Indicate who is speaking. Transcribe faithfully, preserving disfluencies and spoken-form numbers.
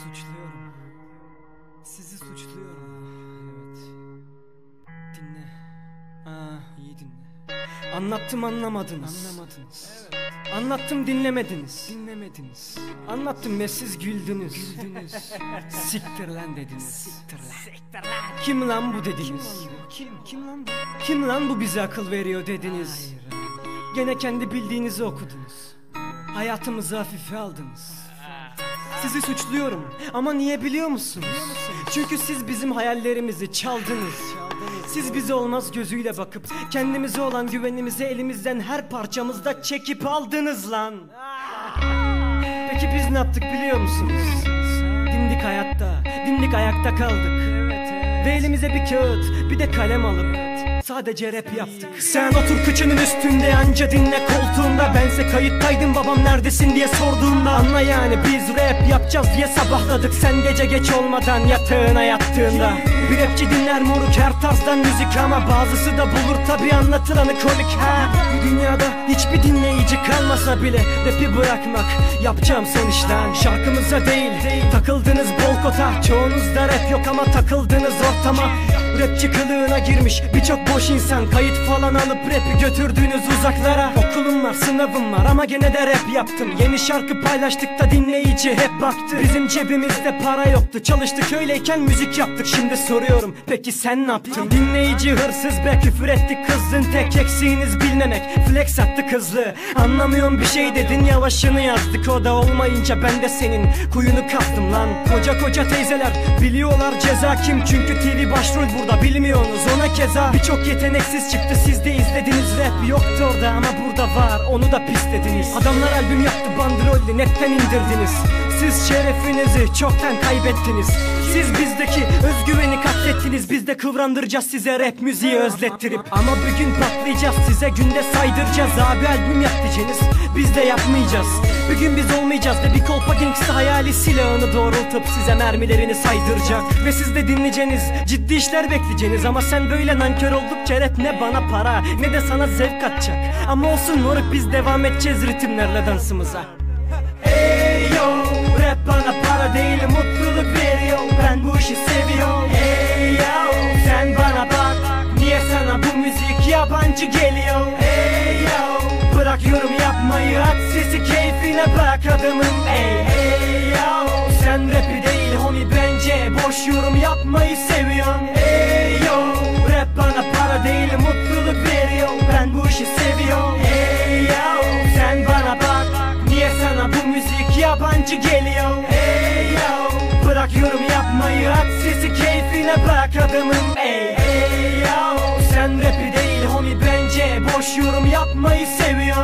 Speaker 1: suçluyorum. Sizi suçluyorum. Evet. Dinle. Aa, iyi dinle. Anlattım, anlamadınız. Anlamadınız. Evet. Anlattım, dinlemediniz. Dinlemediniz. Anlattım ve siz güldünüz. Güldünüz. Siktir lan dediniz. Siktir lan. Siktir lan. Kim lan bu dediniz? Kim? Kim lan bu? Kim lan bu bize akıl veriyor dediniz. Hayır, hayır. Gene kendi bildiğinizi okudunuz. Hayatımızı hafife aldınız. Sizi suçluyorum ama niye biliyor musunuz? Çünkü siz bizim hayallerimizi çaldınız. Siz bize olmaz gözüyle bakıp kendimize olan güvenimizi elimizden her parçamızda çekip aldınız lan. Peki biz ne yaptık biliyor musunuz? Dimdik hayatta, dimdik ayakta kaldık. Ve elimize bir kağıt, bir de kalem alıp sadece rap yaptık. Sen otur kıçının üstünde anca dinle koltuğunda. Bense kayıttaydım babam neredesin diye sorduğunda. Anla yani biz rap yapacağız diye sabahladık. Sen gece geç olmadan yatağına yattığında. Bir rapçi dinler moruk her tarzdan müzik ama bazısı da bulur tabi anlatılanı komik ha. Bu dünyada hiçbir dinleyici kalmasa bile rapi bırakmak yapacağım son işten. Şarkımıza değil, değil takıldınız bol kota. Çoğunuzda rap yok ama takıldınız ortama. Rapçi kılığına girmiş birçok boş insan. Kayıt falan alıp rapi götürdüğünüz uzaklara. Okulum var, sınavım var ama gene de rap yaptım. Yeni şarkı paylaştık da dinleyici hep baktı. Bizim cebimizde para yoktu, çalıştık öyleyken müzik yaptık. Şimdi soruyorum peki sen ne yaptın? Dinleyici hırsız be, küfür ettik kızdın. Tek eksiğiniz bilmemek, flex attı kızlı. Anlamıyorum bir şey dedin, yavaşını yazdık. O da olmayınca ben de senin kuyunu kazdım lan. Koca koca teyzeler biliyorlar ceza kim? Çünkü T V başrol burada, bilmiyorsunuz ona keza. Birçok yeteneksiz çıktı, siz de izlediniz. Rap yoktu orada ama burada var, onu da pislediniz. Adamlar albüm yaptı, bandrollü netten indirdiniz. Siz şerefinizi çoktan kaybettiniz. Siz bizdeki özgüveni katlettiniz. Biz de kıvrandıracağız size rap müziği özlettirip. Ama bir gün patlayacağız, size günde saydıracağız. Abi albüm yap diyeceğiniz, biz de yapmayacağız. Bir gün biz olmayacağız ve bir kolpa gangsta hayali silahını doğrultup size mermilerini saydıracak. Ve siz de dinleyeceğiniz, ciddi işler bekleyeceğiniz. Ama sen böyle nankör oldukça rap ne bana para ne de sana zevk atacak. Ama olsun moruk, biz devam edeceğiz ritimlerle dansımıza. Ey yo, rap bana para değil mutluluk veriyor. Ben bu işi seviyorum. Ey yo, sen bana bak, niye sana bu müzik yabancı geliyor? Ey yo, bırak yorum yapmayı, at sesi keyfine bak adamım. Ey ey yo, sen rapi değil homie bence boş yorum yapmayı seviyorsun. Ey yo, rap bana para değil mutluluk veriyor. Ben bu işi seviyorum. Ey yo, sen bana bak, niye sana bu müzik yabancı geliyor? Ey yo, bırak yorum yapmayı, at sesi keyfine bak adamım. Ey ey yo, sen rapi değil homie bence boş yorum yapmayı seviyorsun.